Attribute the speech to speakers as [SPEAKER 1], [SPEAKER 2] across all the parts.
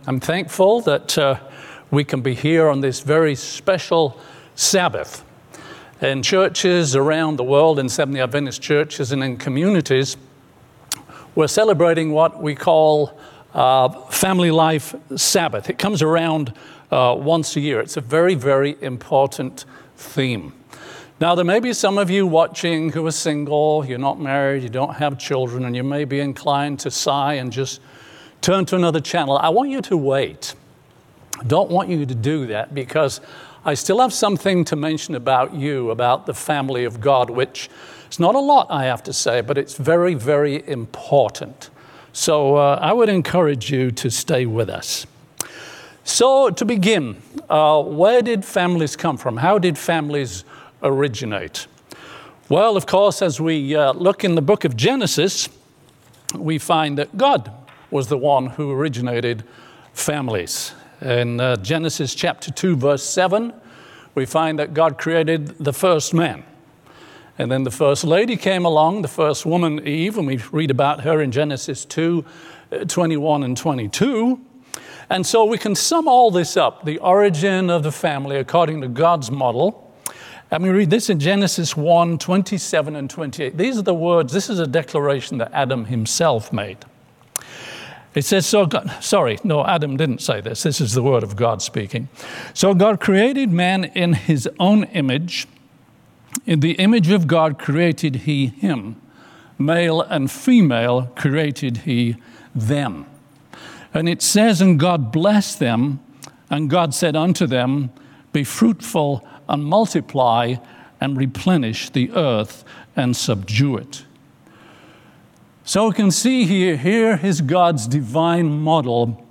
[SPEAKER 1] I'm thankful that we can be here on this very special Sabbath. In churches around the world, in Seventh-day Adventist churches and in communities, we're celebrating what we call Family Life Sabbath. It comes around once a year. It's a very, very important theme. Now, there may be some of you watching who are single, you're not married, you don't have children, and you may be inclined to sigh and just turn to another channel. I want you to wait. I don't want you to do that because I still have something to mention about you, about the family of God, which is not a lot, I have to say, but it's very, very important. So I would encourage you to stay with us. So to begin, where did families come from? How did families originate? Well, of course, as we look in the book of Genesis, we find that God was the one who originated families. In Genesis chapter 2, verse 7, we find that God created the first man. And then the first lady came along, the first woman, Eve, and we read about her in Genesis 2, 21 and 22. And so we can sum all this up, the origin of the family according to God's model. And we read this in Genesis 1, 27 and 28. These are the words, this is a declaration that Adam himself made. It says, Adam didn't say this. This is the word of God speaking. So God created man in his own image. In the image of God created he him. Male and female created he them. And it says, and God blessed them, and God said unto them, be fruitful and multiply and replenish the earth and subdue it. So we can see here is God's divine model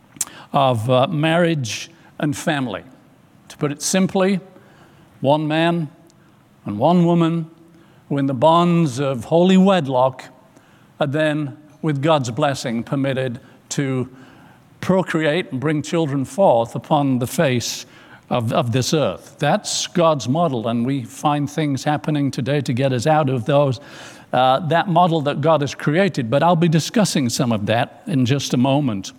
[SPEAKER 1] of marriage and family. To put it simply, one man and one woman who in the bonds of holy wedlock are then, with God's blessing, permitted to procreate and bring children forth upon the face of this earth. That's God's model, and we find things happening today to get us out of that model that God has created, but I'll be discussing some of that in just a moment.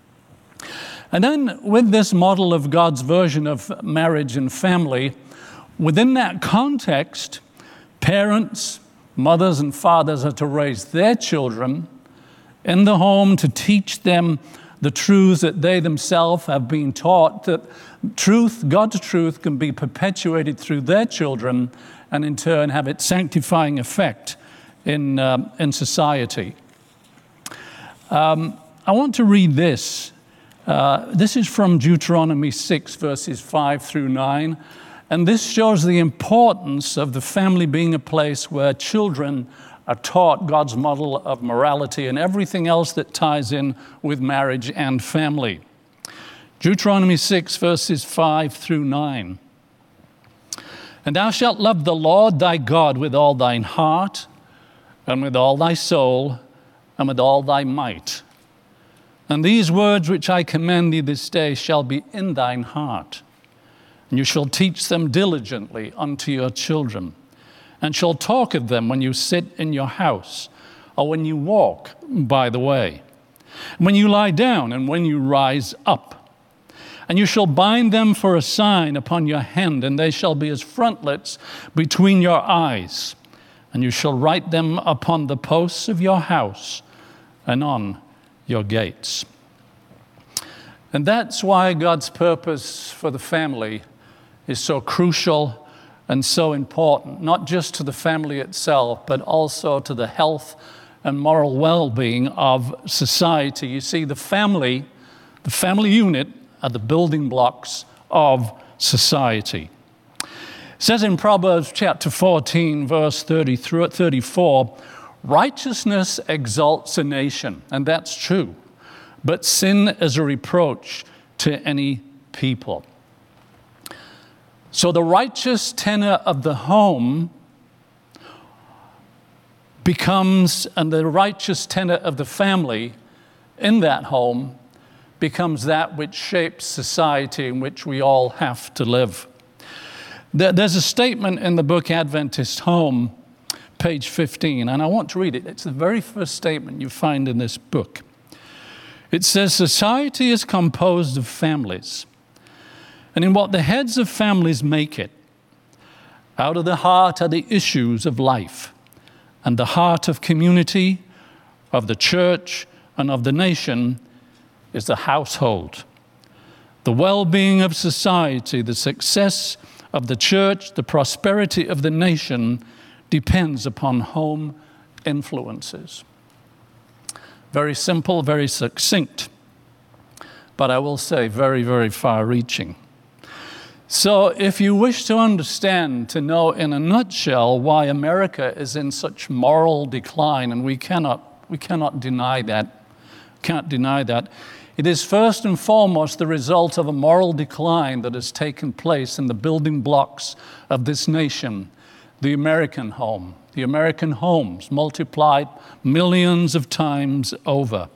[SPEAKER 1] And then with this model of God's version of marriage and family, within that context, parents, mothers and fathers are to raise their children in the home to teach them the truths that they themselves have been taught, that truth, God's truth, can be perpetuated through their children and in turn have its sanctifying effect in society. I want to read this. This is from Deuteronomy 6, verses 5 through 9. And this shows the importance of the family being a place where children are taught God's model of morality and everything else that ties in with marriage and family. Deuteronomy 6, verses 5 through 9. And thou shalt love the Lord thy God with all thine heart, and with all thy soul, and with all thy might. And these words which I command thee this day shall be in thine heart, and you shall teach them diligently unto your children, and shall talk of them when you sit in your house, or when you walk by the way, when you lie down, and when you rise up. And you shall bind them for a sign upon your hand, and they shall be as frontlets between your eyes. And you shall write them upon the posts of your house and on your gates. And that's why God's purpose for the family is so crucial and so important, not just to the family itself, but also to the health and moral well-being of society. You see, the family unit are the building blocks of society. It says in Proverbs chapter 14, verse 30 through 34, righteousness exalts a nation, and that's true, but sin is a reproach to any people. So the righteous tenor of the home becomes, and the righteous tenor of the family in that home becomes that which shapes society in which we all have to live. There's a statement in the book Adventist Home, page 15, and I want to read it. It's the very first statement you find in this book. It says society is composed of families, and in what the heads of families make it, out of the heart are the issues of life, and the heart of community, of the church, and of the nation is the household. The well-being of society, the success of the church, the prosperity of the nation depends upon home influences. Very simple, very succinct, but I will say very, very far-reaching. So if you wish to understand, to know in a nutshell why America is in such moral decline, and we cannot deny that, can't deny that, it is first and foremost the result of a moral decline that has taken place in the building blocks of this nation, the American home, the American homes multiplied millions of times over.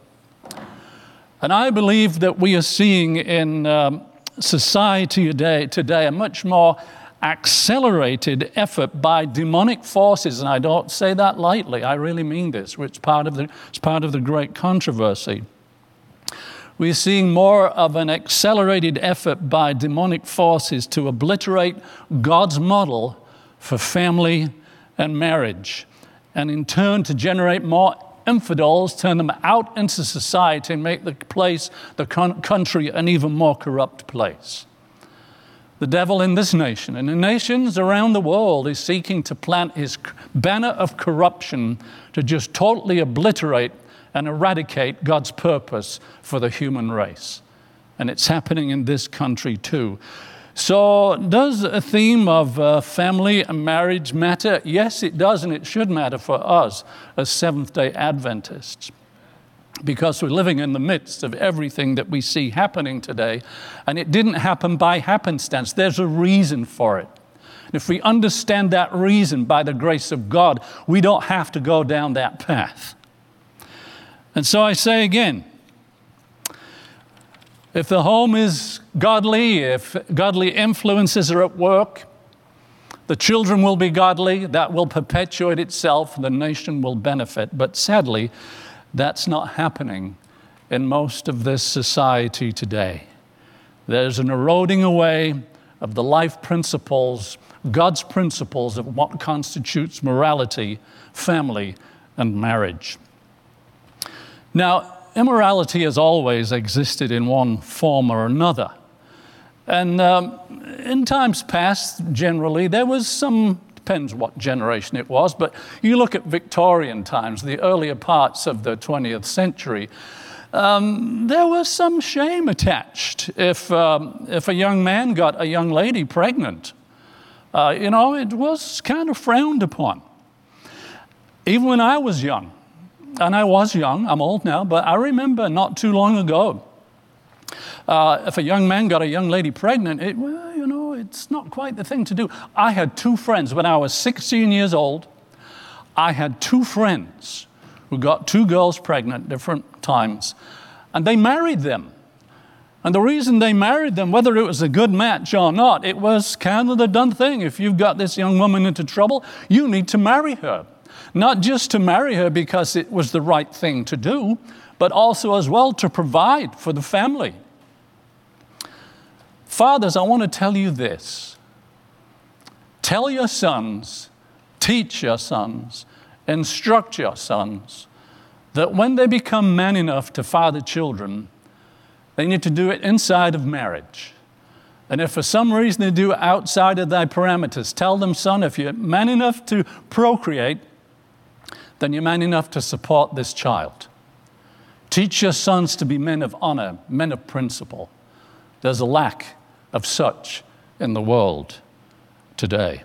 [SPEAKER 1] And I believe that we are seeing in society today a much more accelerated effort by demonic forces, and I don't say that lightly, I really mean this, it's part of the great controversy. We're seeing more of an accelerated effort by demonic forces to obliterate God's model for family and marriage, and in turn to generate more infidels, turn them out into society and make the place, the country, an even more corrupt place. The devil in this nation and in nations around the world is seeking to plant his banner of corruption to just totally obliterate and eradicate God's purpose for the human race. And it's happening in this country too. So does a theme of family and marriage matter? Yes, it does, and it should matter for us as Seventh-day Adventists, because we're living in the midst of everything that we see happening today, and it didn't happen by happenstance. There's a reason for it. And if we understand that reason by the grace of God, we don't have to go down that path. And so I say again, if the home is godly, if godly influences are at work, the children will be godly, that will perpetuate itself, the nation will benefit. But sadly, that's not happening in most of this society today. There's an eroding away of the life principles, God's principles of what constitutes morality, family, and marriage. Now, immorality has always existed in one form or another. And in times past, generally, there was some, depends what generation it was, but you look at Victorian times, the earlier parts of the 20th century, there was some shame attached if a young man got a young lady pregnant. It was kind of frowned upon. Even when I was young, and I was young, I'm old now, but I remember not too long ago, if a young man got a young lady pregnant, it's not quite the thing to do. I had two friends when I was 16 years old. I had two friends who got two girls pregnant at different times, and they married them. And the reason they married them, whether it was a good match or not, it was kind of the done thing. If you've got this young woman into trouble, you need to marry her. Not just to marry her because it was the right thing to do, but also as well to provide for the family. Fathers, I want to tell you this. Tell your sons, teach your sons, instruct your sons that when they become man enough to father children, they need to do it inside of marriage. And if for some reason they do it outside of thy parameters, tell them, son, if you're man enough to procreate, then you're man enough to support this child. Teach your sons to be men of honor, men of principle. There's a lack of such in the world today.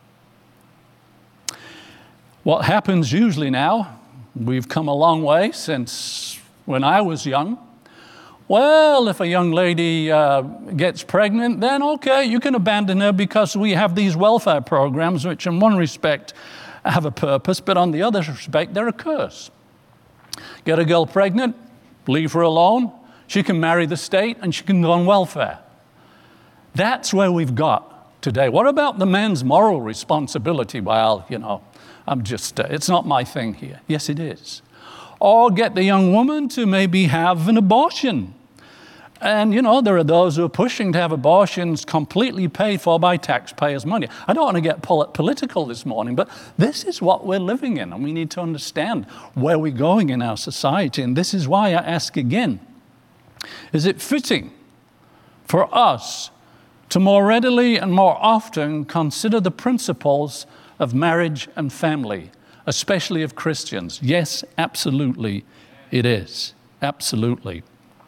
[SPEAKER 1] What happens usually now, we've come a long way since when I was young. Well, if a young lady gets pregnant, then okay, you can abandon her because we have these welfare programs, which in one respect have a purpose, but on the other respect, they're a curse. Get a girl pregnant, leave her alone, she can marry the state and she can go on welfare. That's where we've got today. What about the man's moral responsibility? Well, it's not my thing here. Yes, it is. or get the young woman to maybe have an abortion. And, there are those who are pushing to have abortions completely paid for by taxpayers' money. I don't want to get political this morning, but this is what we're living in, and we need to understand where we're going in our society. And this is why I ask again, is it fitting for us to more readily and more often consider the principles of marriage and family, especially of Christians? Yes, absolutely it is. Absolutely.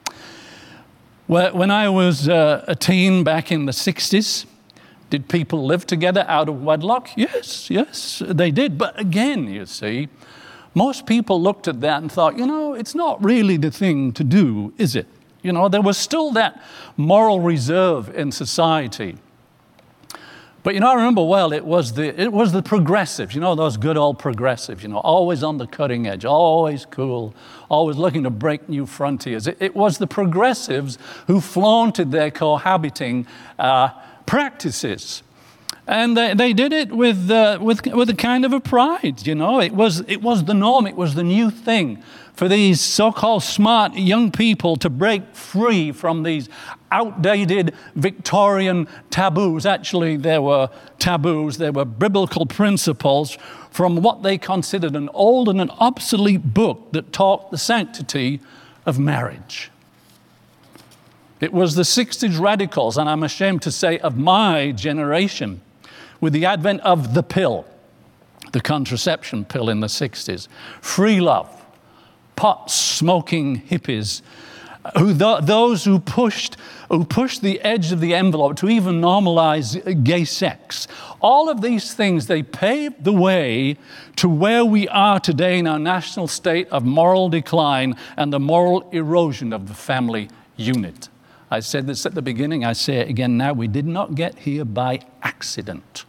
[SPEAKER 1] When I was a teen back in the 60s, did people live together out of wedlock? Yes, they did. But again, you see, most people looked at that and thought, it's not really the thing to do, is it? There was still that moral reserve in society. But I remember well, it was the progressives, those good old progressives, always on the cutting edge, always cool, always looking to break new frontiers. It was the progressives who flaunted their cohabiting practices. And they did it with a kind of a pride, It was the norm, it was the new thing for these so-called smart young people to break free from these outdated Victorian taboos. Actually, there were taboos, there were biblical principles from what they considered an old and an obsolete book that taught the sanctity of marriage. It was the 60s radicals, and I'm ashamed to say of my generation, with the advent of the pill, the contraception pill in the 60s, free love, pot-smoking hippies, those who pushed the edge of the envelope to even normalize gay sex. All of these things, they paved the way to where we are today in our national state of moral decline and the moral erosion of the family unit. I said this at the beginning, I say it again now, we did not get here by accident.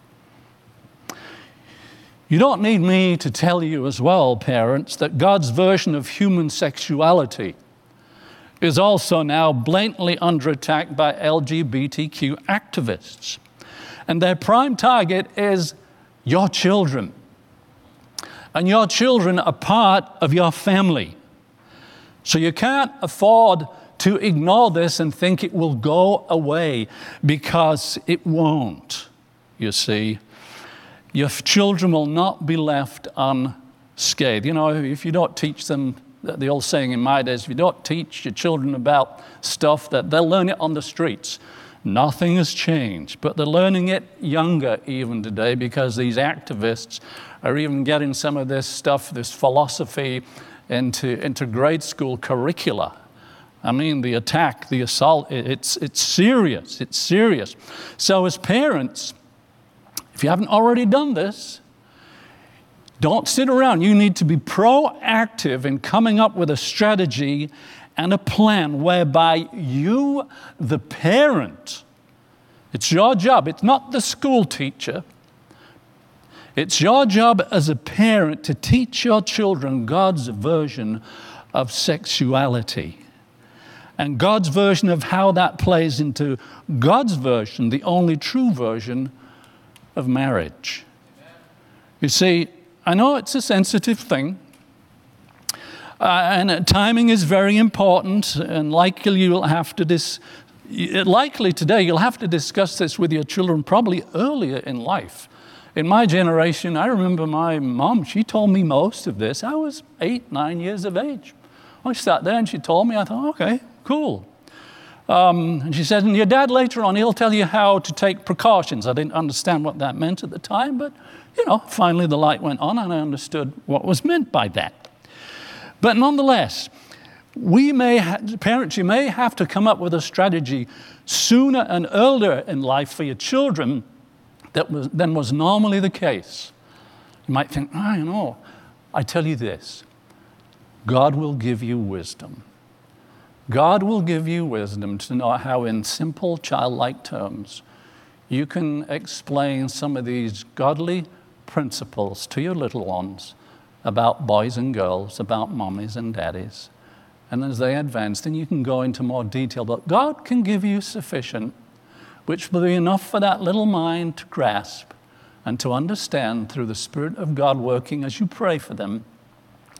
[SPEAKER 1] You don't need me to tell you as well, parents, that God's version of human sexuality is also now blatantly under attack by LGBTQ activists. And their prime target is your children. And your children are part of your family. So you can't afford to ignore this and think it will go away, because it won't, you see. Your children will not be left unscathed. If you don't teach them, the old saying in my days, if you don't teach your children about stuff, that they'll learn it on the streets. Nothing has changed, but they're learning it younger even today, because these activists are even getting some of this stuff, this philosophy, into grade school curricula. I mean, the attack, the assault, it's serious, it's serious. So as parents, if you haven't already done this, don't sit around. You need to be proactive in coming up with a strategy and a plan whereby you, the parent, it's your job. It's not the school teacher. It's your job as a parent to teach your children God's version of sexuality and God's version of how that plays into God's version, the only true version of marriage. You see, I know it's a sensitive thing, and timing is very important, and likely you'll have to today you'll have to discuss this with your children probably earlier in life. In my generation, I remember my mom, she told me most of this. I was 8, 9 years of age. I sat there and she told me, I thought, okay, cool. And she said, and your dad later on, he'll tell you how to take precautions. I didn't understand what that meant at the time, but, finally the light went on and I understood what was meant by that. But nonetheless, parents, you may have to come up with a strategy sooner and earlier in life for your children than was normally the case. You might think, I tell you this, God will give you wisdom. God will give you wisdom to know how in simple childlike terms you can explain some of these godly principles to your little ones about boys and girls, about mommies and daddies. And as they advance, then you can go into more detail. But God can give you sufficient, which will be enough for that little mind to grasp and to understand through the Spirit of God working as you pray for them,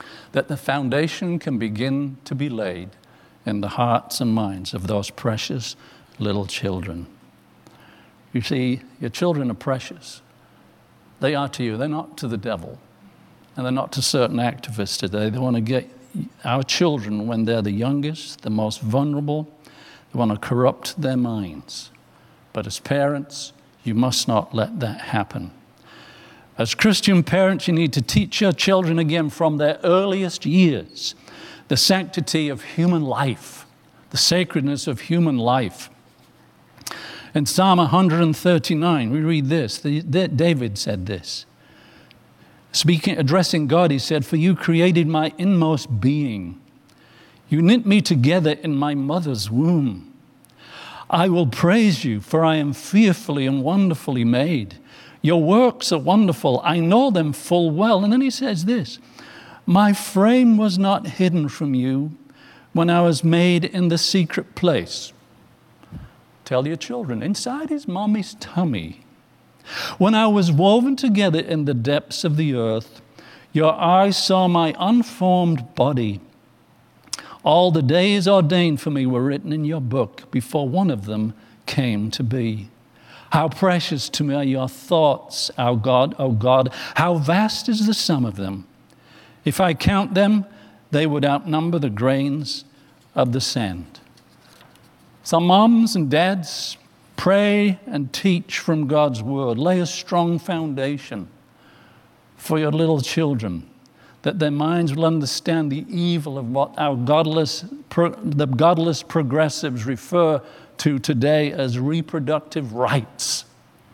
[SPEAKER 1] that the foundation can begin to be laid in the hearts and minds of those precious little children. You see, your children are precious. They are to you. They're not to the devil. And they're not to certain activists today. They want to get our children, when they're the youngest, the most vulnerable, they want to corrupt their minds. But as parents, you must not let that happen. As Christian parents, you need to teach your children again from their earliest years the sanctity of human life, the sacredness of human life. In Psalm 139, we read this. David said this. Addressing God, he said, "For you created my inmost being. You knit me together in my mother's womb. I will praise you, for I am fearfully and wonderfully made. Your works are wonderful. I know them full well." And then he says this, "My frame was not hidden from you when I was made in the secret place." Tell your children, inside his mommy's tummy, when I was woven together in the depths of the earth, your eyes saw my unformed body. All the days ordained for me were written in your book before one of them came to be. How precious to me are your thoughts, our God, O God. How vast is the sum of them. If I count them, they would outnumber the grains of the sand. So moms and dads, pray and teach from God's word. Lay a strong foundation for your little children, that their minds will understand the evil of what the godless progressives refer to today as reproductive rights.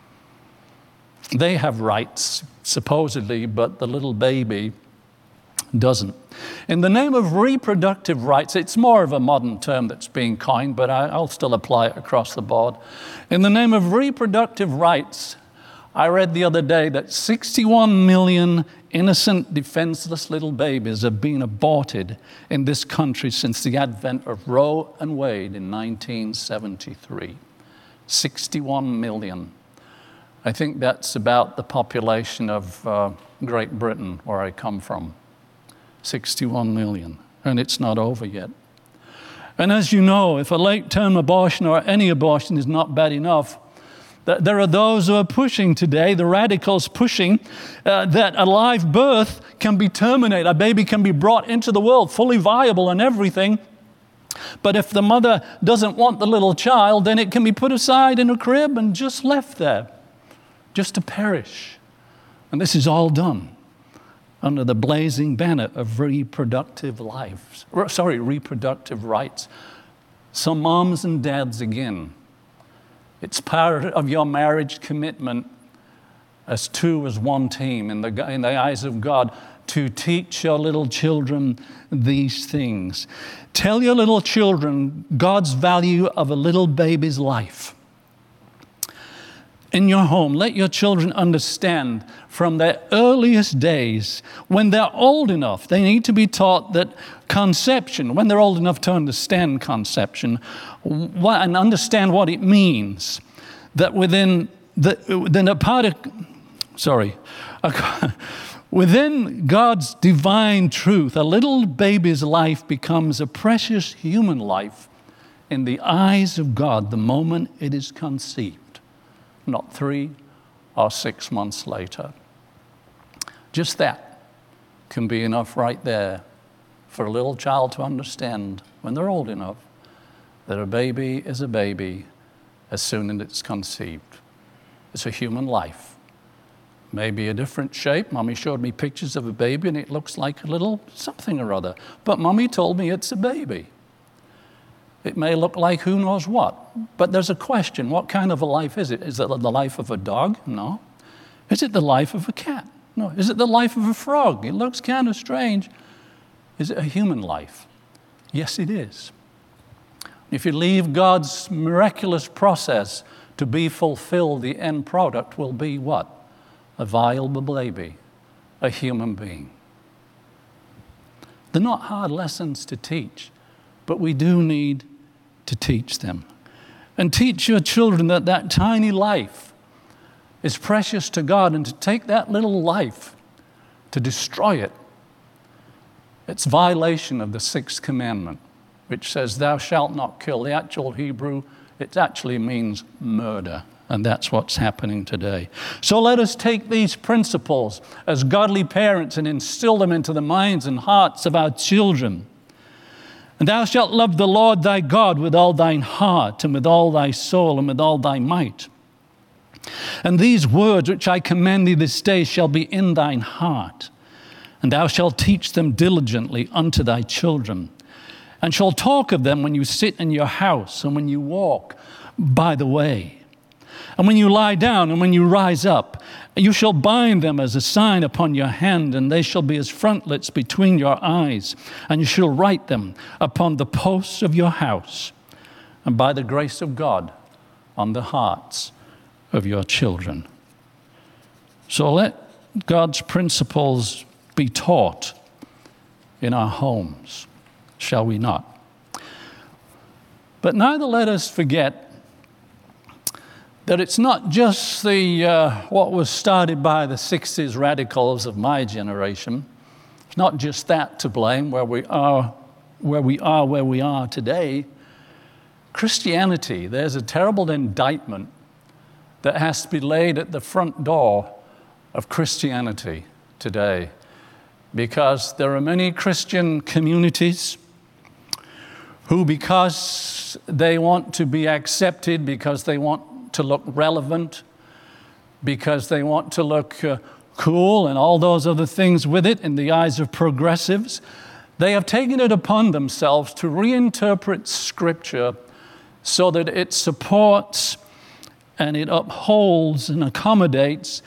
[SPEAKER 1] They have rights, supposedly, but the little baby doesn't. In the name of reproductive rights, it's more of a modern term that's being coined, but I'll still apply it across the board. In the name of reproductive rights, I read the other day that 61 million innocent, defenseless little babies have been aborted in this country since the advent of Roe and Wade in 1973. 61 million. I think that's about the population of Great Britain, where I come from. 61 million, and it's not over yet. And as you know, if a late-term abortion or any abortion is not bad enough, there are those who are pushing today, the radicals pushing, that a live birth can be terminated. A baby can be brought into the world fully viable and everything. But if the mother doesn't want the little child, then it can be put aside in a crib and just left there, just to perish. And this is all done under the blazing banner of reproductive rights. So moms and dads again, it's part of your marriage commitment as two as one team in the eyes of God to teach your little children these things. Tell your little children God's value of a little baby's life. In your home, let your children understand from their earliest days, when they're old enough, they need to be taught that conception, when they're old enough to understand conception and understand what it means, that within God's divine truth, a little baby's life becomes a precious human life in the eyes of God the moment it is conceived, not 3 or 6 months later. Just that can be enough right there for a little child to understand when they're old enough that a baby is a baby as soon as it's conceived. It's a human life. Maybe a different shape. Mommy showed me pictures of a baby and it looks like a little something or other. But Mommy told me it's a baby. It may look like who knows what. But there's a question. What kind of a life is it? Is it the life of a dog? No. Is it the life of a cat? No. Is it the life of a frog? It looks kind of strange. Is it a human life? Yes, it is. If you leave God's miraculous process to be fulfilled, the end product will be what? A viable baby, a human being. They're not hard lessons to teach, but we do need to teach them. And teach your children that that tiny life is precious to God, and to take that little life, to destroy it, It's violation of the sixth commandment, which says, thou shalt not kill. The actual Hebrew, it actually means murder. And that's what's happening today. So let us take these principles as godly parents and instill them into the minds and hearts of our children. And thou shalt love the Lord thy God with all thine heart and with all thy soul and with all thy might. And these words which I command thee this day shall be in thine heart. And thou shalt teach them diligently unto thy children. And shalt talk of them when you sit in your house and when you walk by the way. And when you lie down and when you rise up, you shall bind them as a sign upon your hand, and they shall be as frontlets between your eyes. And you shall write them upon the posts of your house, and by the grace of God on the hearts of your children. So let God's principles be taught in our homes, shall we not? But neither let us forget that it's not just what was started by the 60s radicals of my generation. It's not just that to blame where we are today. Christianity, there's a terrible indictment that has to be laid at the front door of Christianity today, because there are many Christian communities who, because they want to be accepted, because they want to look relevant, because they want to look cool and all those other things with it in the eyes of progressives, they have taken it upon themselves to reinterpret Scripture so that it supports and it upholds and accommodates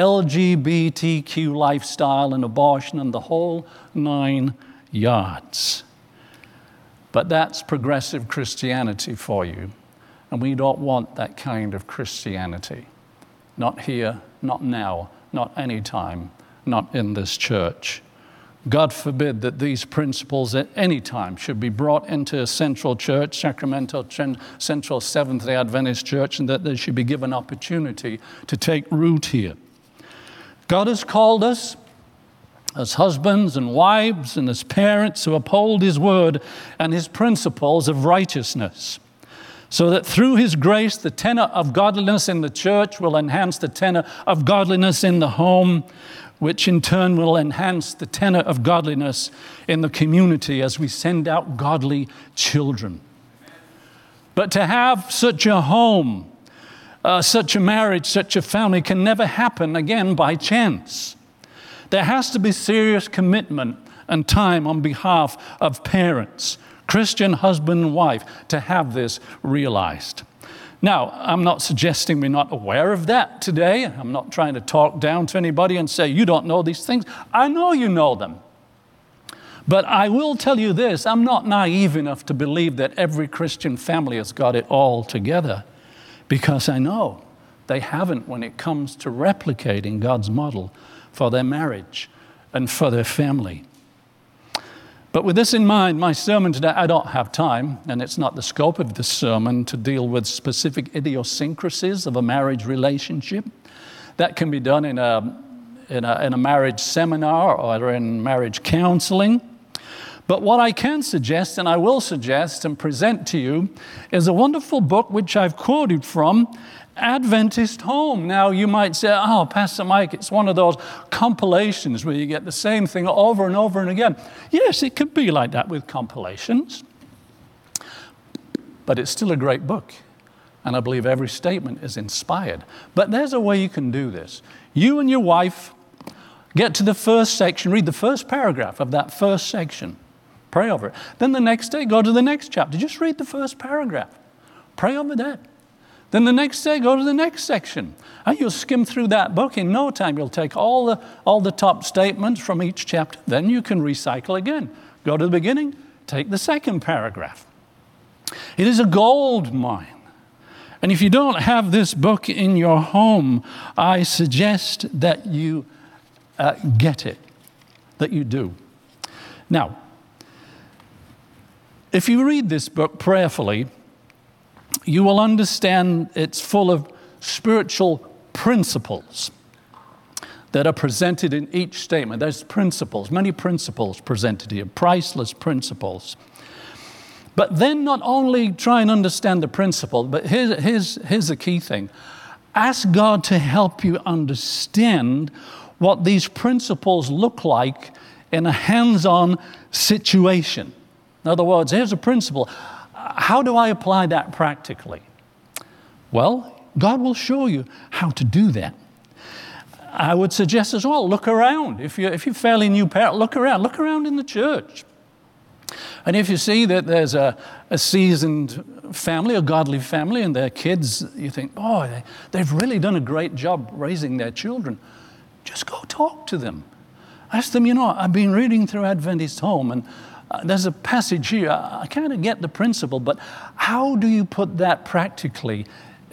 [SPEAKER 1] LGBTQ lifestyle and abortion and the whole 9 yards. But that's progressive Christianity for you. And we don't want that kind of Christianity. Not here, not now, not any time, not in this church. God forbid that these principles at any time should be brought into a central church, Sacramento Central Seventh-day Adventist Church, and that they should be given opportunity to take root here. God has called us as husbands and wives and as parents to uphold His word and His principles of righteousness, so that through His grace, the tenor of godliness in the church will enhance the tenor of godliness in the home, which in turn will enhance the tenor of godliness in the community as we send out godly children. But to have such a home, such a marriage, such a family can never happen again by chance. There has to be serious commitment and time on behalf of parents, Christian husband and wife, to have this realized. Now, I'm not suggesting we're not aware of that today. I'm not trying to talk down to anybody and say, you don't know these things. I know you know them. But I will tell you this, I'm not naive enough to believe that every Christian family has got it all together, because I know they haven't when it comes to replicating God's model for their marriage and for their family. But with this in mind, my sermon today, I don't have time, and it's not the scope of this sermon to deal with specific idiosyncrasies of a marriage relationship. That can be done in a marriage seminar or in marriage counseling. But what I can suggest, and I will suggest and present to you, is a wonderful book which I've quoted from, Adventist Home. Now, you might say, oh, Pastor Mike, it's one of those compilations where you get the same thing over and over and again. Yes, it could be like that with compilations. But it's still a great book. And I believe every statement is inspired. But there's a way you can do this. You and your wife get to the first section, read the first paragraph of that first section. Pray over it. Then the next day, go to the next chapter. Just read the first paragraph. Pray over that. Then the next day, go to the next section. And you'll skim through that book. In no time, you'll take all the top statements from each chapter. Then you can recycle again. Go to the beginning, take the second paragraph. It is a gold mine. And if you don't have this book in your home, I suggest that you get it, that you do. Now, if you read this book prayerfully, you will understand it's full of spiritual principles that are presented in each statement. There's principles, many principles presented here, priceless principles. But then not only try and understand the principle, but here's the key thing. Ask God to help you understand what these principles look like in a hands-on situation. In other words, here's a principle. How do I apply that practically? Well, God will show you how to do that. I would suggest as well, look around. If you're fairly new parent, look around in the church. And if you see that there's a seasoned family, a godly family, and their kids, you think, oh, they've really done a great job raising their children, just go talk to them. Ask them, I've been reading through Adventist Home, and there's a passage here. I kind of get the principle, but how do you put that practically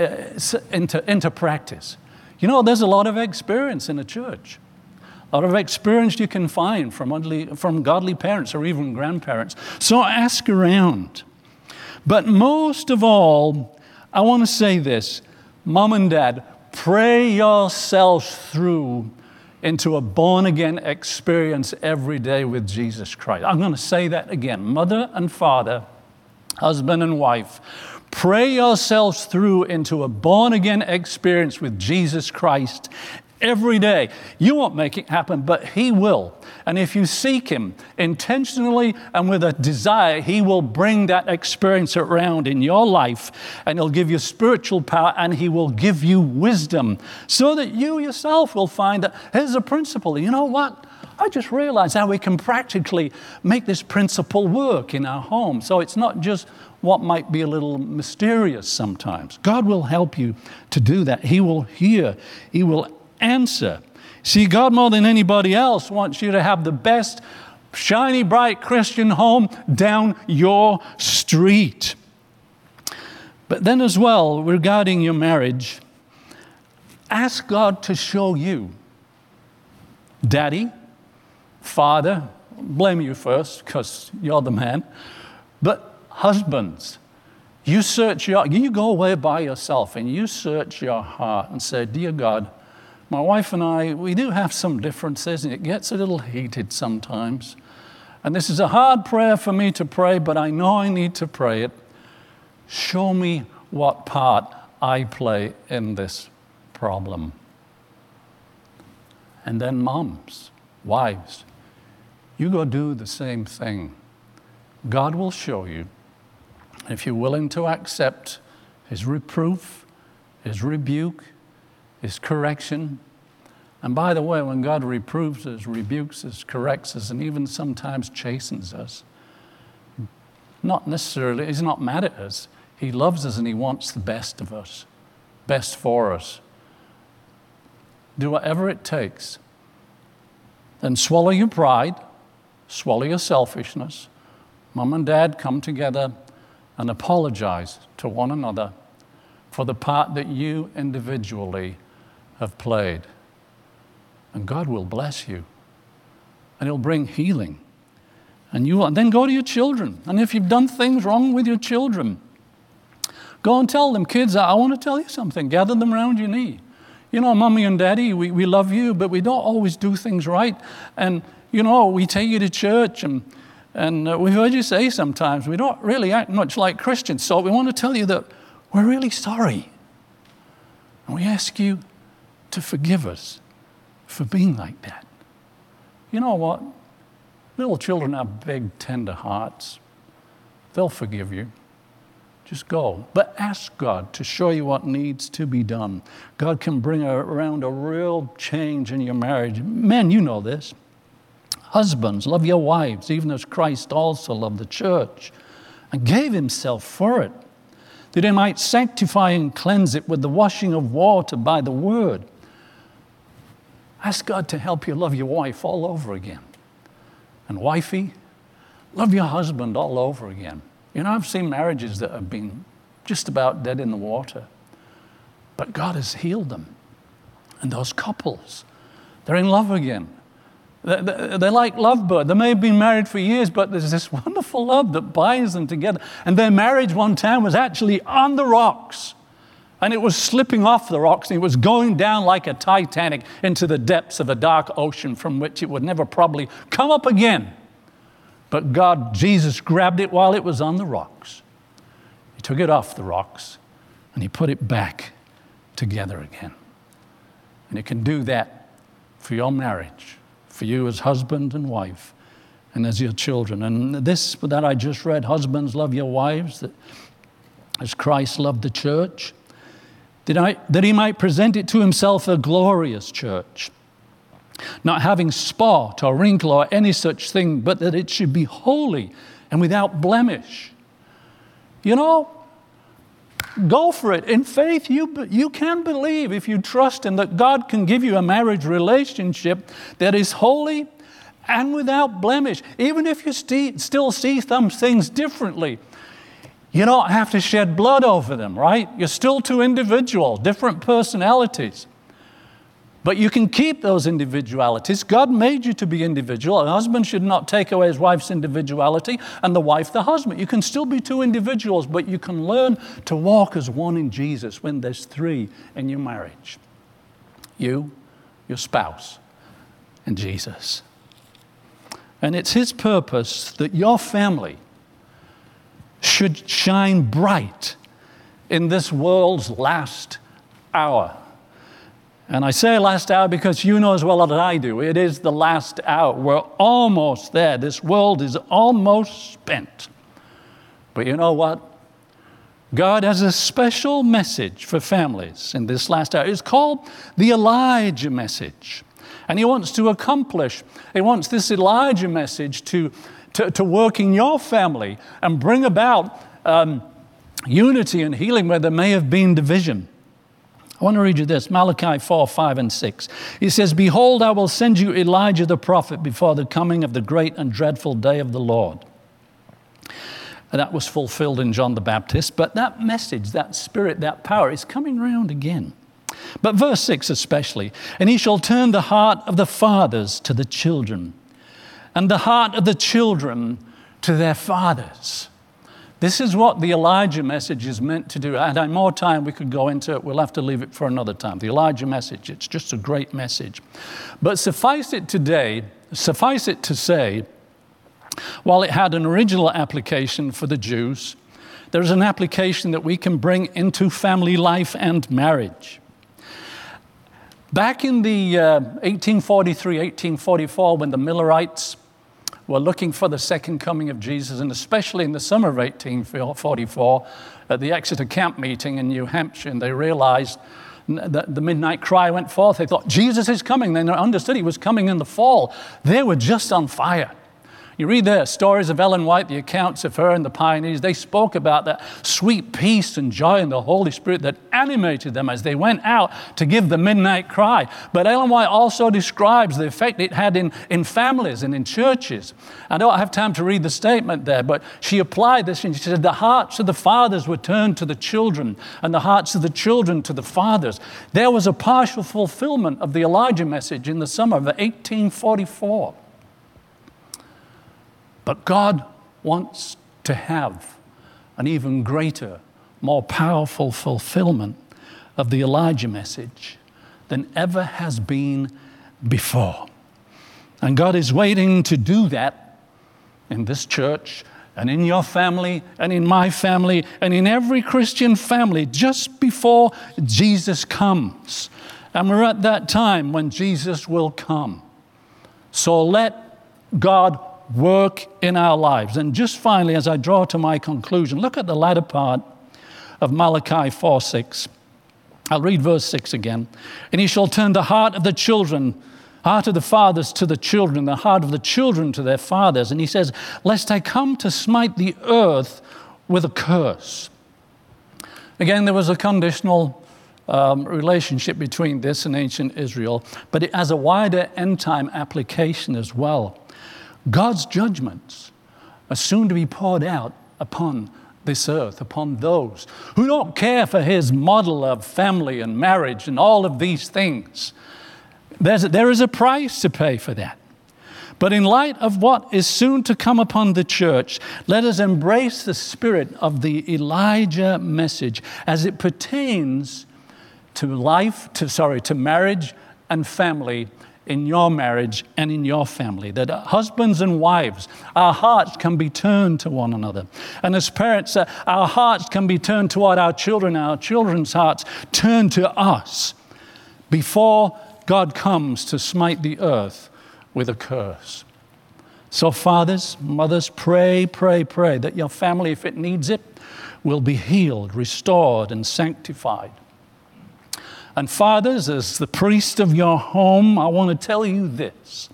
[SPEAKER 1] into practice? There's a lot of experience in a church. A lot of experience you can find from godly parents or even grandparents. So ask around. But most of all, I want to say this. Mom and Dad, pray yourselves through into a born-again experience every day with Jesus Christ. I'm going to say that again. Mother and father, husband and wife, pray yourselves through into a born-again experience with Jesus Christ every day. You won't make it happen, but He will. And if you seek Him intentionally and with a desire, He will bring that experience around in your life, and He'll give you spiritual power, and He will give you wisdom so that you yourself will find that here's a principle. You know what? I just realized how we can practically make this principle work in our home. So it's not just what might be a little mysterious sometimes. God will help you to do that. He will hear. He will answer. See, God more than anybody else wants you to have the best, shiny, bright Christian home down your street. But then as well, regarding your marriage, ask God to show you. Daddy, father, blame you first because you're the man. But husbands, you go away by yourself and you search your heart and say, dear God, my wife and I, we do have some differences, and it gets a little heated sometimes. And this is a hard prayer for me to pray, but I know I need to pray it. Show me what part I play in this problem. And then moms, wives, you go do the same thing. God will show you. If you're willing to accept His reproof, His rebuke, His correction. And by the way, when God reproves us, rebukes us, corrects us, and even sometimes chastens us, not necessarily, He's not mad at us. He loves us and He wants the best of us, best for us. Do whatever it takes. Then swallow your pride, swallow your selfishness. Mom and Dad come together and apologize to one another for the part that you individually have played. And God will bless you. And He'll bring healing. And then go to your children. And if you've done things wrong with your children, go and tell them, kids, I want to tell you something. Gather them around your knee. Mommy and Daddy, we love you, but we don't always do things right. And, we take you to church, and we've heard you say sometimes, we don't really act much like Christians. So we want to tell you that we're really sorry. And we ask you to forgive us for being like that. You know what? Little children have big, tender hearts. They'll forgive you. Just go. But ask God to show you what needs to be done. God can bring around a real change in your marriage. Men, you know this. Husbands, love your wives, even as Christ also loved the church and gave Himself for it, that He might sanctify and cleanse it with the washing of water by the word. Ask God to help you love your wife all over again. And wifey, love your husband all over again. I've seen marriages that have been just about dead in the water, but God has healed them. And those couples, they're in love again. They're like lovebirds. They may have been married for years, but there's this wonderful love that binds them together. And their marriage one time was actually on the rocks. and it was slipping off the rocks, and it was going down like a Titanic into the depths of a dark ocean from which it would never probably come up again. But Jesus grabbed it while it was on the rocks. He took it off the rocks, and he put it back together again. And it can do that for your marriage, for you as husband and wife, and as your children. And this that I just read, husbands, love your wives, that as Christ loved the church, that he might present it to himself a glorious church, not having spot or wrinkle or any such thing, but that it should be holy and without blemish. You know, go for it. In faith, you can believe, if you trust him, that God can give you a marriage relationship that is holy and without blemish. Even if you still see some things differently, you don't have to shed blood over them, right? You're still two individuals, different personalities. But you can keep those individualities. God made you to be individual. A husband should not take away his wife's individuality, and the wife the husband. You can still be two individuals, but you can learn to walk as one in Jesus when there's three in your marriage. You, your spouse, and Jesus. And it's his purpose that your family should shine bright in this world's last hour. And I say last hour because you know as well as I do, it is the last hour. We're almost there. This world is almost spent. But you know what? God has a special message for families in this last hour. It's called the Elijah message. And he wants this Elijah message to work in your family and bring about unity and healing where there may have been division. I want to read you this, Malachi 4, 5, and 6. He says, "Behold, I will send you Elijah the prophet before the coming of the great and dreadful day of the Lord." And that was fulfilled in John the Baptist, but that message, that spirit, that power is coming round again. But verse 6 especially, "And he shall turn the heart of the fathers to the children, and the heart of the children to their fathers." This is what the Elijah message is meant to do. Had I more time, we could go into it. We'll have to leave it for another time. The Elijah message, it's just a great message. But suffice it to say, while it had an original application for the Jews, there's an application that we can bring into family life and marriage. Back in the 1843, 1844, when the Millerites were looking for the second coming of Jesus, and especially in the summer of 1844, at the Exeter camp meeting in New Hampshire, and they realized that the midnight cry went forth. They thought, Jesus is coming. They understood he was coming in the fall. They were just on fire. You read the stories of Ellen White, the accounts of her and the pioneers. They spoke about that sweet peace and joy in the Holy Spirit that animated them as they went out to give the midnight cry. But Ellen White also describes the effect it had in families and in churches. I don't have time to read the statement there, but she applied this and she said, the hearts of the fathers were turned to the children and the hearts of the children to the fathers. There was a partial fulfillment of the Elijah message in the summer of 1844. But God wants to have an even greater, more powerful fulfillment of the Elijah message than ever has been before. And God is waiting to do that in this church and in your family and in my family and in every Christian family just before Jesus comes. And we're at that time when Jesus will come. So let God work in our lives. And just finally, as I draw to my conclusion, look at the latter part of Malachi 4:6. I'll read verse 6 again. "And he shall turn the heart of the children, heart of the fathers to the children, the heart of the children to their fathers." And he says, "Lest I come to smite the earth with a curse." Again, there was a conditional relationship between this and ancient Israel, but it has a wider end-time application as well. God's judgments are soon to be poured out upon this earth, upon those who don't care for his model of family and marriage and all of these things. There is a price to pay for that. But in light of what is soon to come upon the church, let us embrace the spirit of the Elijah message as it pertains to to marriage and family, in your marriage and in your family, that husbands and wives, our hearts can be turned to one another. And as parents, our hearts can be turned toward our children, our children's hearts turn to us before God comes to smite the earth with a curse. So fathers, mothers, pray that your family, if it needs it, will be healed, restored, and sanctified. And fathers, as the priest of your home, I want to tell you this.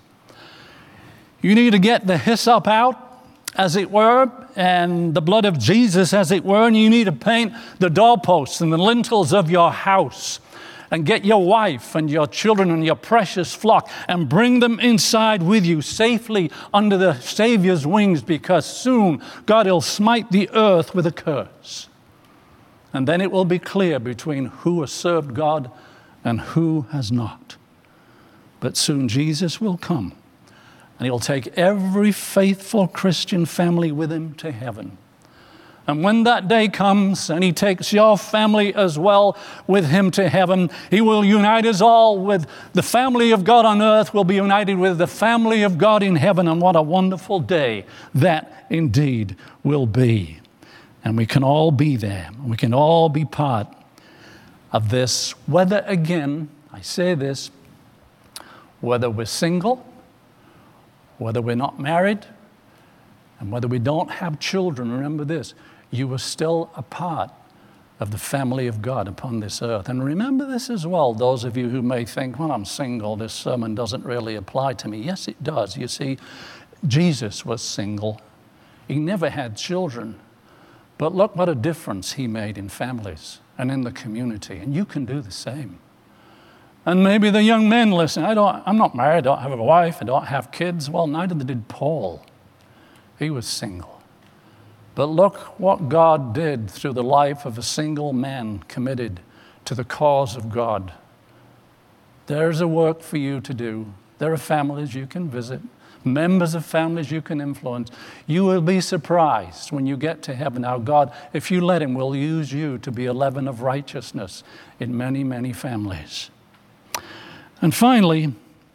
[SPEAKER 1] You need to get the hyssop out, as it were, and the blood of Jesus, as it were, and you need to paint the doorposts and the lintels of your house, and get your wife and your children and your precious flock and bring them inside with you safely under the Savior's wings, because soon God will smite the earth with a curse. And then it will be clear between who has served God and who has not. But soon Jesus will come, and he'll take every faithful Christian family with him to heaven. And when that day comes and he takes your family as well with him to heaven, he will unite us all with the family of God on earth, will be united with the family of God in heaven. And what a wonderful day that indeed will be. And we can all be there. We can all be part of this, whether, again, I say this, whether we're single, whether we're not married, and whether we don't have children. Remember this, you are still a part of the family of God upon this earth. And remember this as well, those of you who may think, well, I'm single, this sermon doesn't really apply to me. Yes, it does. You see, Jesus was single. He never had children. But look what a difference he made in families and in the community. And you can do the same. And maybe the young men listen, I'm not married, I don't have a wife, I don't have kids. Well, neither did Paul. He was single. But look what God did through the life of a single man committed to the cause of God. There's a work for you to do. There are families you can visit, members of families you can influence. You will be surprised when you get to heaven how God, if you let him, will use you to be a leaven of righteousness in many, many families. And finally,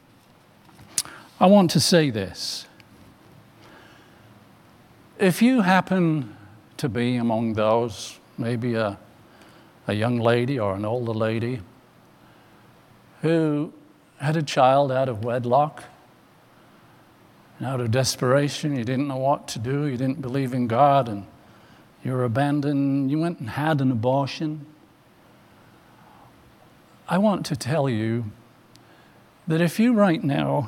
[SPEAKER 1] I want to say this. If you happen to be among those, maybe a young lady or an older lady who had a child out of wedlock, and out of desperation, you didn't know what to do, you didn't believe in God, and you were abandoned, you went and had an abortion, I want to tell you that if you right now,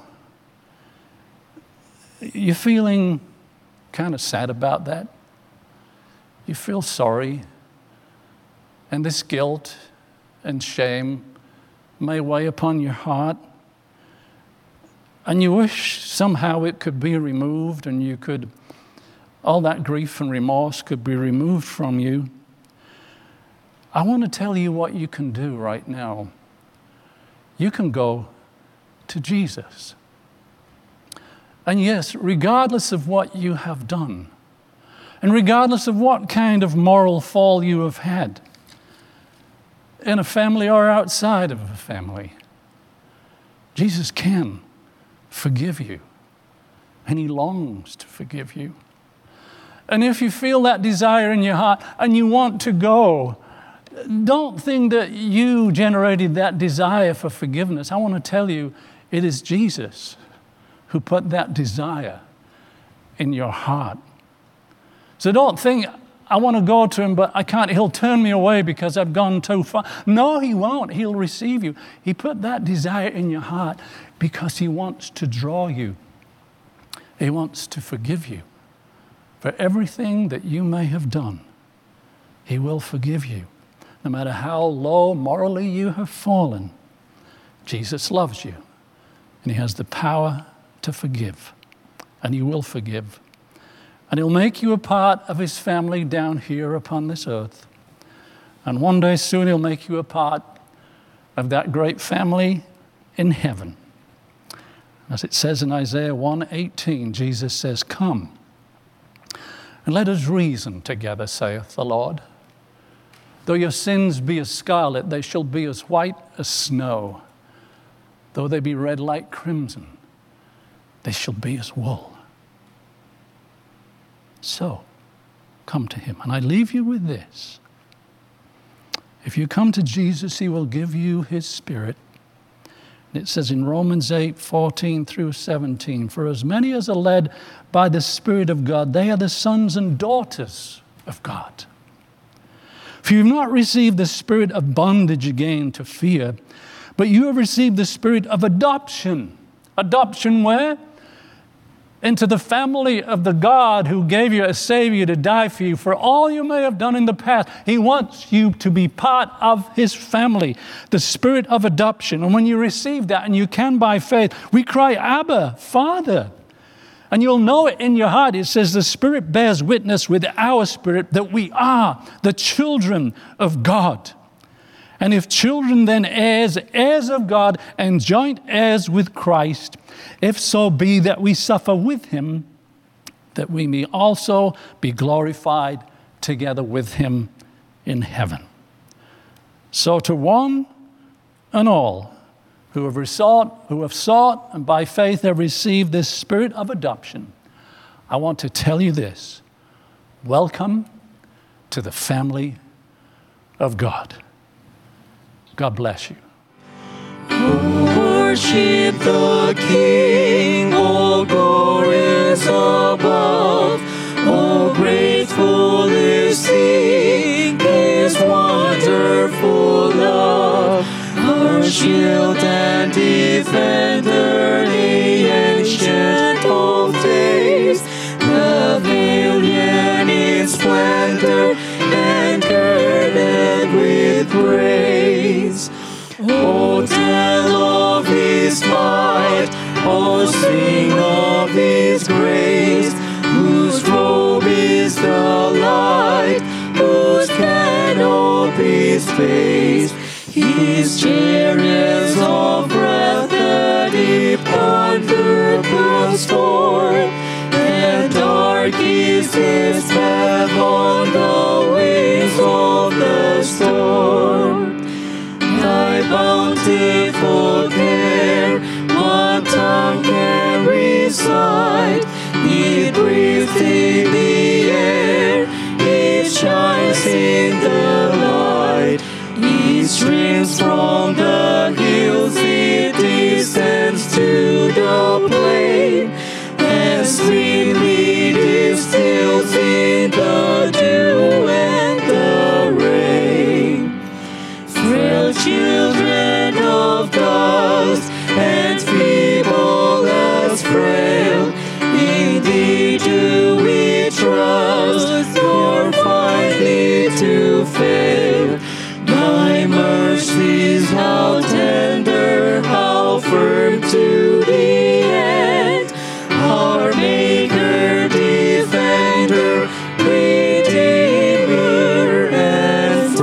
[SPEAKER 1] you're feeling kind of sad about that, you feel sorry, and this guilt and shame may weigh upon your heart, and you wish somehow it could be removed and all that grief and remorse could be removed from you, I want to tell you what you can do right now. You can go to Jesus. And yes, regardless of what you have done, and regardless of what kind of moral fall you have had, in a family or outside of a family, Jesus can forgive you, and he longs to forgive you. And if you feel that desire in your heart and you want to go, don't think that you generated that desire for forgiveness. I want to tell you, it is Jesus who put that desire in your heart. So don't think, I want to go to him, but I can't. He'll turn me away because I've gone too far. No, he won't. He'll receive you. He put that desire in your heart because he wants to draw you. He wants to forgive you for everything that you may have done. He will forgive you. No matter how low morally you have fallen, Jesus loves you, and he has the power to forgive, and he will forgive. And he'll make you a part of his family down here upon this earth. And one day soon he'll make you a part of that great family in heaven. As it says in Isaiah 1:18, Jesus says, "Come, and let us reason together, saith the Lord. Though your sins be as scarlet, they shall be as white as snow. Though they be red like crimson, they shall be as wool." So, come to him. And I leave you with this. If you come to Jesus, he will give you his Spirit. And it says in Romans 8:14 through 17, "For as many as are led by the Spirit of God, they are the sons and daughters of God. For you have not received the spirit of bondage again to fear, but you have received the spirit of adoption." Adoption where? Into the family of the God who gave you a Savior to die for you. For all you may have done in the past, he wants you to be part of his family, the spirit of adoption. And when you receive that, and you can by faith, we cry, "Abba, Father." And you'll know it in your heart. It says the Spirit bears witness with our spirit that we are the children of God. And if children, then heirs, heirs of God, and joint heirs with Christ, if so be that we suffer with him, that we may also be glorified together with him in heaven. So to one and all who have sought, and by faith have received this spirit of adoption, I want to tell you this: welcome to the family of God. God bless you.
[SPEAKER 2] Worship the King, all glories above. Oh, grateful is He, His wonderful love. Our shield and defender, the ancient of days, pavilion in splendor and girded with praise. Oh, tell of his might, oh, sing of his grace, whose robe is the light, whose canopy's face. His chariots of wrath that he pondered the storm, and dark is his path on the wings of the storm. Thy bountiful care, one tongue can recite. It breathes in the air, it shines in the light. It streams from the hills, it descends to the plain, and sweetly distills in the dew and the rain. Frail children of dust, and feeble as frail, in thee do we trust, nor find thee to fail. Thy mercies, how tender, how firm to the end. Our Maker, Defender, Redeemer, and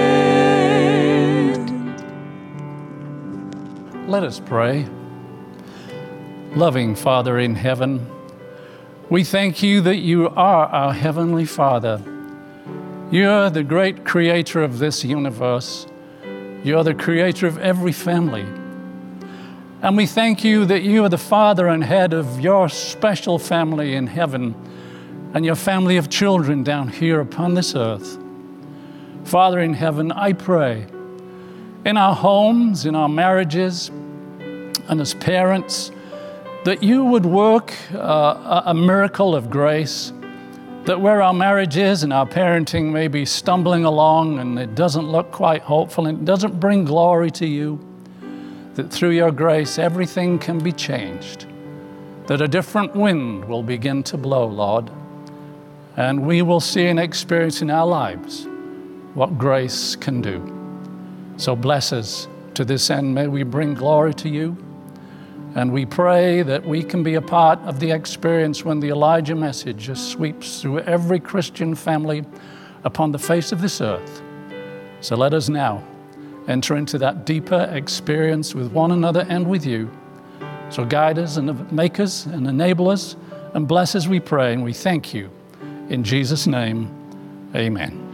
[SPEAKER 2] Friend.
[SPEAKER 1] Let us pray. Loving Father in heaven, we thank you that you are our Heavenly Father. You're the great creator of this universe. You're the creator of every family. And we thank you that you are the father and head of your special family in heaven and your family of children down here upon this earth. Father in heaven, I pray in our homes, in our marriages, and as parents, that you would work a miracle of grace, that where our marriages and our parenting may be stumbling along and it doesn't look quite hopeful and it doesn't bring glory to you, that through your grace everything can be changed, that a different wind will begin to blow, Lord, and we will see and experience in our lives what grace can do. So bless us to this end. May we bring glory to you. And we pray that we can be a part of the experience when the Elijah message just sweeps through every Christian family upon the face of this earth. So let us now enter into that deeper experience with one another and with you. So guide us and make us and enable us and bless us, we pray, and we thank you. In Jesus' name, amen.